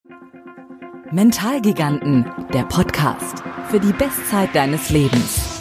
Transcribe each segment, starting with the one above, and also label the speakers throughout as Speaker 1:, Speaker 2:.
Speaker 1: Mentalgiganten, der Podcast für die Bestzeit deines Lebens.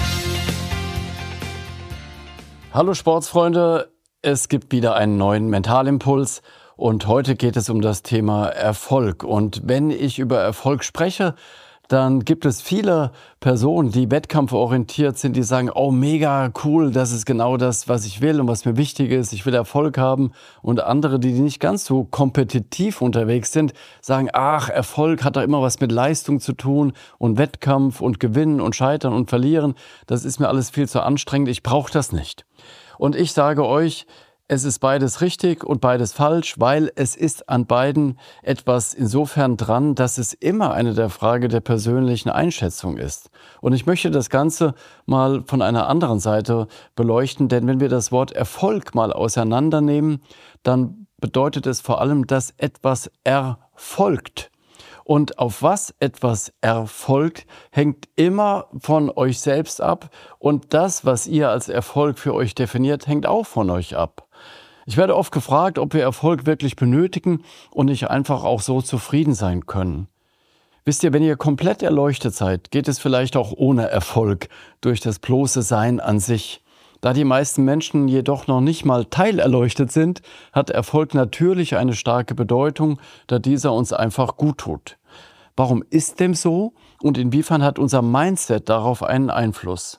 Speaker 2: Hallo Sportsfreunde, es gibt wieder einen neuen Mentalimpuls und heute geht es um das Thema Erfolg. Und wenn ich über Erfolg spreche, dann gibt es viele Personen, die wettkampforientiert sind, die sagen, oh mega cool, das ist genau das, was ich will und was mir wichtig ist, ich will Erfolg haben. Und andere, die nicht ganz so kompetitiv unterwegs sind, sagen, ach, Erfolg hat doch immer was mit Leistung zu tun und Wettkampf und Gewinnen und Scheitern und Verlieren. Das ist mir alles viel zu anstrengend, ich brauche das nicht. Und ich sage euch, es ist beides richtig und beides falsch, weil es ist an beiden etwas insofern dran, dass es immer eine der Frage der persönlichen Einschätzung ist. Und ich möchte das Ganze mal von einer anderen Seite beleuchten, denn wenn wir das Wort Erfolg mal auseinandernehmen, dann bedeutet es vor allem, dass etwas erfolgt. Und auf was etwas erfolgt, hängt immer von euch selbst ab. Und das, was ihr als Erfolg für euch definiert, hängt auch von euch ab. Ich werde oft gefragt, ob wir Erfolg wirklich benötigen und nicht einfach auch so zufrieden sein können. Wisst ihr, wenn ihr komplett erleuchtet seid, geht es vielleicht auch ohne Erfolg durch das bloße Sein an sich. Da die meisten Menschen jedoch noch nicht mal teilerleuchtet sind, hat Erfolg natürlich eine starke Bedeutung, da dieser uns einfach gut tut. Warum ist dem so und inwiefern hat unser Mindset darauf einen Einfluss?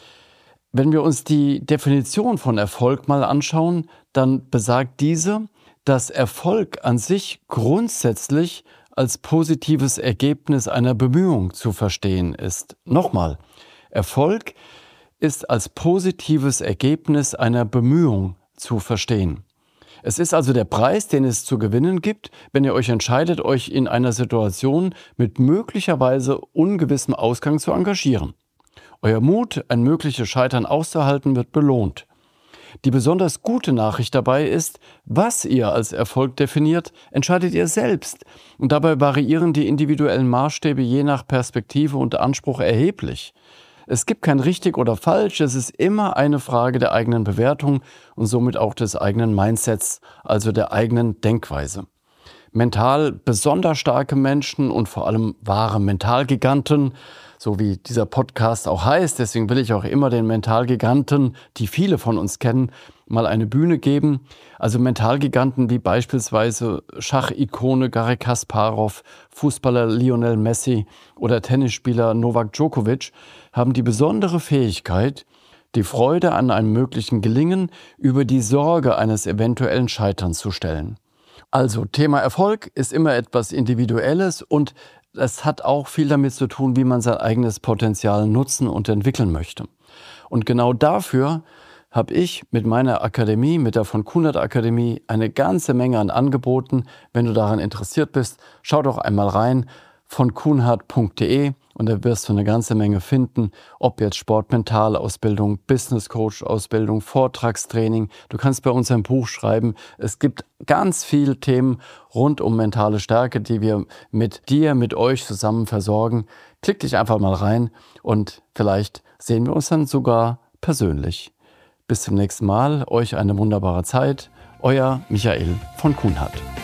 Speaker 2: Wenn wir uns die Definition von Erfolg mal anschauen, dann besagt diese, dass Erfolg an sich grundsätzlich als positives Ergebnis einer Bemühung zu verstehen ist. Nochmal, Erfolg ist als positives Ergebnis einer Bemühung zu verstehen. Es ist also der Preis, den es zu gewinnen gibt, wenn ihr euch entscheidet, euch in einer Situation mit möglicherweise ungewissem Ausgang zu engagieren. Euer Mut, ein mögliches Scheitern auszuhalten, wird belohnt. Die besonders gute Nachricht dabei ist, was ihr als Erfolg definiert, entscheidet ihr selbst. Und dabei variieren die individuellen Maßstäbe je nach Perspektive und Anspruch erheblich. Es gibt kein richtig oder falsch, es ist immer eine Frage der eigenen Bewertung und somit auch des eigenen Mindsets, also der eigenen Denkweise. Mental besonders starke Menschen und vor allem wahre Mentalgiganten, so wie dieser Podcast auch heißt, deswegen will ich auch immer den Mentalgiganten, die viele von uns kennen, mal eine Bühne geben. Also Mentalgiganten wie beispielsweise Schachikone Garry Kasparov, Fußballer Lionel Messi oder Tennisspieler Novak Djokovic haben die besondere Fähigkeit, die Freude an einem möglichen Gelingen über die Sorge eines eventuellen Scheiterns zu stellen. Also Thema Erfolg ist immer etwas Individuelles und es hat auch viel damit zu tun, wie man sein eigenes Potenzial nutzen und entwickeln möchte. Und genau dafür habe ich mit meiner Akademie, mit der von Kuhnert Akademie, eine ganze Menge an Angeboten. Wenn du daran interessiert bist, schau doch einmal rein von kuhnert.de und da wirst du eine ganze Menge finden, ob jetzt Sportmentalausbildung, Business Coach Ausbildung, Vortragstraining. Du kannst bei uns ein Buch schreiben. Es gibt ganz viele Themen rund um mentale Stärke, die wir mit dir, mit euch zusammen versorgen. Klick dich einfach mal rein und vielleicht sehen wir uns dann sogar persönlich. Bis zum nächsten Mal. Euch eine wunderbare Zeit. Euer Michael von Kuhnert.